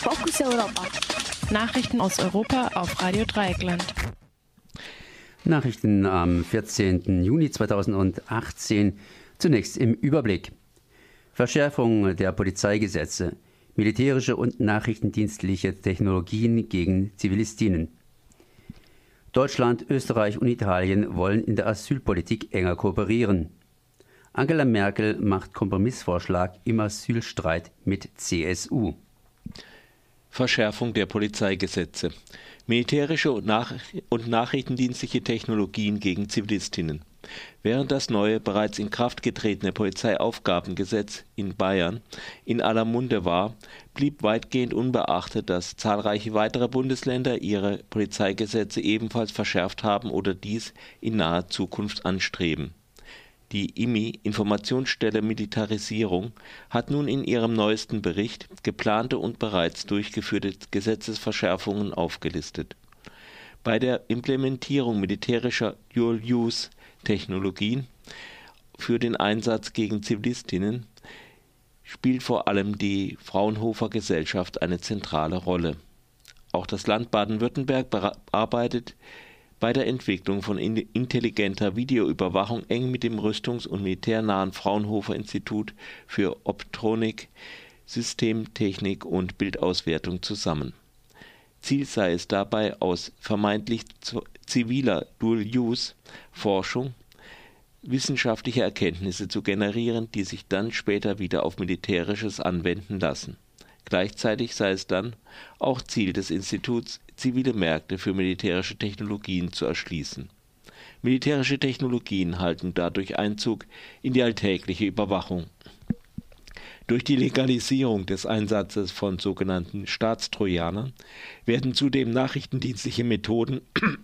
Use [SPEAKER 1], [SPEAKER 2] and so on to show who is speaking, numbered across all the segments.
[SPEAKER 1] Fokus Europa.
[SPEAKER 2] Nachrichten aus Europa auf Radio Dreieckland.
[SPEAKER 3] Nachrichten am 14. Juni 2018. Zunächst im Überblick. Verschärfung der Polizeigesetze, militärische und nachrichtendienstliche Technologien gegen Zivilistinnen. Deutschland, Österreich und Italien wollen in der Asylpolitik enger kooperieren. Angela Merkel macht Kompromissvorschlag im Asylstreit mit CSU.
[SPEAKER 4] Verschärfung der Polizeigesetze, militärische und nachrichtendienstliche Technologien gegen Zivilistinnen. Während das neue, bereits in Kraft getretene Polizeiaufgabengesetz in Bayern in aller Munde war, blieb weitgehend unbeachtet, dass zahlreiche weitere Bundesländer ihre Polizeigesetze ebenfalls verschärft haben oder dies in naher Zukunft anstreben. Die IMI, Informationsstelle Militarisierung, hat nun in ihrem neuesten Bericht geplante und bereits durchgeführte Gesetzesverschärfungen aufgelistet. Bei der Implementierung militärischer Dual-Use-Technologien für den Einsatz gegen Zivilistinnen spielt vor allem die Fraunhofer Gesellschaft eine zentrale Rolle. Auch das Land Baden-Württemberg arbeitet bei der Entwicklung von intelligenter Videoüberwachung eng mit dem rüstungs- und militärnahen Fraunhofer Institut für Optronik, Systemtechnik und Bildauswertung zusammen. Ziel sei es dabei, aus vermeintlich ziviler Dual-Use-Forschung wissenschaftliche Erkenntnisse zu generieren, die sich dann später wieder auf Militärisches anwenden lassen. Gleichzeitig sei es dann auch Ziel des Instituts, zivile Märkte für militärische Technologien zu erschließen. Militärische Technologien halten dadurch Einzug in die alltägliche Überwachung. Durch die Legalisierung des Einsatzes von sogenannten Staatstrojanern werden zudem nachrichtendienstliche Methoden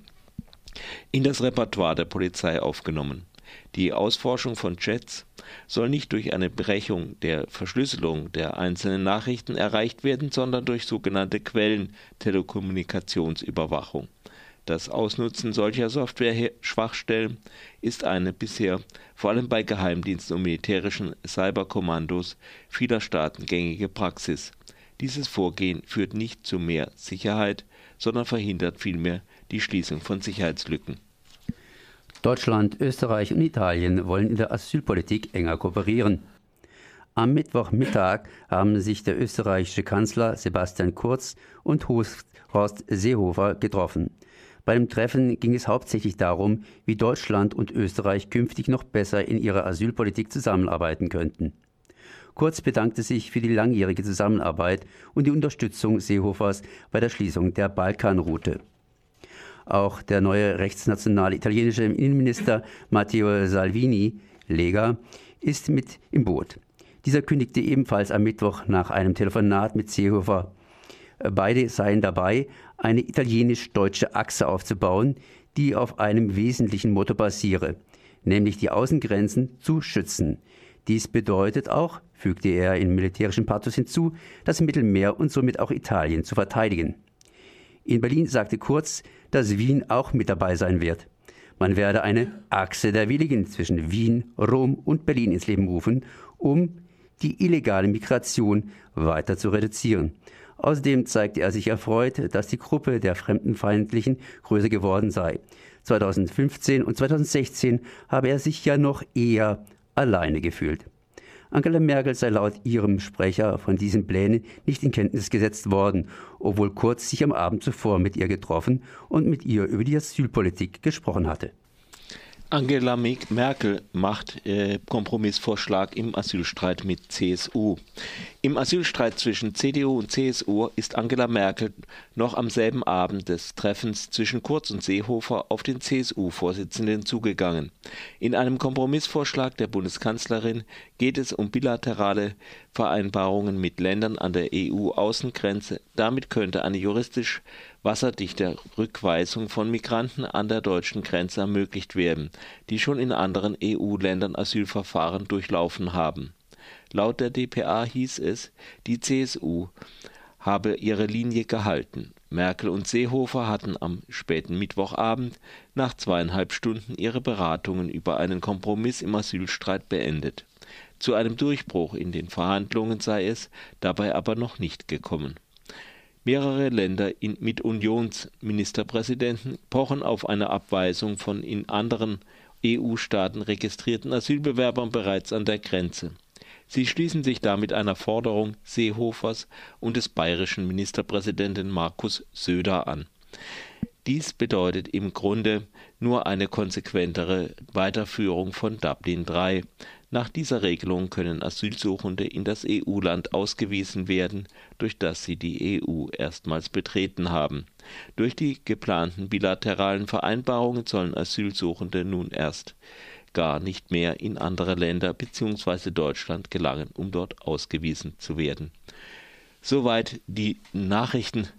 [SPEAKER 4] in das Repertoire der Polizei aufgenommen. Die Ausforschung von Chats soll nicht durch eine Brechung der Verschlüsselung der einzelnen Nachrichten erreicht werden, sondern durch sogenannte Quellentelekommunikationsüberwachung. Das Ausnutzen solcher Software-Schwachstellen ist eine bisher vor allem bei Geheimdiensten und militärischen Cyberkommandos vieler Staaten gängige Praxis. Dieses Vorgehen führt nicht zu mehr Sicherheit, sondern verhindert vielmehr die Schließung von Sicherheitslücken.
[SPEAKER 3] Deutschland, Österreich und Italien wollen in der Asylpolitik enger kooperieren. Am Mittwochmittag haben sich der österreichische Kanzler Sebastian Kurz und Horst Seehofer getroffen. Bei dem Treffen ging es hauptsächlich darum, wie Deutschland und Österreich künftig noch besser in ihrer Asylpolitik zusammenarbeiten könnten. Kurz bedankte sich für die langjährige Zusammenarbeit und die Unterstützung Seehofers bei der Schließung der Balkanroute. Auch der neue rechtsnationale italienische Innenminister Matteo Salvini, Lega, ist mit im Boot. Dieser kündigte ebenfalls am Mittwoch nach einem Telefonat mit Seehofer, beide seien dabei, eine italienisch-deutsche Achse aufzubauen, die auf einem wesentlichen Motto basiere, nämlich die Außengrenzen zu schützen. Dies bedeutet auch, fügte er in militärischem Pathos hinzu, das Mittelmeer und somit auch Italien zu verteidigen. In Berlin sagte Kurz, dass Wien auch mit dabei sein wird. Man werde eine Achse der Willigen zwischen Wien, Rom und Berlin ins Leben rufen, um die illegale Migration weiter zu reduzieren. Außerdem zeigte er sich erfreut, dass die Gruppe der Fremdenfeindlichen größer geworden sei. 2015 und 2016 habe er sich ja noch eher alleine gefühlt. Angela Merkel sei laut ihrem Sprecher von diesen Plänen nicht in Kenntnis gesetzt worden, obwohl Kurz sich am Abend zuvor mit ihr getroffen und mit ihr über die Asylpolitik gesprochen hatte.
[SPEAKER 4] Angela Merkel macht Kompromissvorschlag im Asylstreit mit CSU. Im Asylstreit zwischen CDU und CSU ist Angela Merkel noch am selben Abend des Treffens zwischen Kurz und Seehofer auf den CSU-Vorsitzenden zugegangen. In einem Kompromissvorschlag der Bundeskanzlerin geht es um bilaterale Vereinbarungen mit Ländern an der EU-Außengrenze. Damit könnte eine juristisch wasserdichte Rückweisung von Migranten an der deutschen Grenze ermöglicht werden, die schon in anderen EU-Ländern Asylverfahren durchlaufen haben. Laut der dpa hieß es, die CSU habe ihre Linie gehalten. Merkel und Seehofer hatten am späten Mittwochabend nach 2,5 Stunden ihre Beratungen über einen Kompromiss im Asylstreit beendet. Zu einem Durchbruch in den Verhandlungen sei es dabei aber noch nicht gekommen. Mehrere Länder mit Unionsministerpräsidenten pochen auf eine Abweisung von in anderen EU-Staaten registrierten Asylbewerbern bereits an der Grenze. Sie schließen sich damit einer Forderung Seehofers und des bayerischen Ministerpräsidenten Markus Söder an. Dies bedeutet im Grunde nur eine konsequentere Weiterführung von Dublin III. Nach dieser Regelung können Asylsuchende in das EU-Land ausgewiesen werden, durch das sie die EU erstmals betreten haben. Durch die geplanten bilateralen Vereinbarungen sollen Asylsuchende nun erst gar nicht mehr in andere Länder bzw. Deutschland gelangen, um dort ausgewiesen zu werden. Soweit die Nachrichten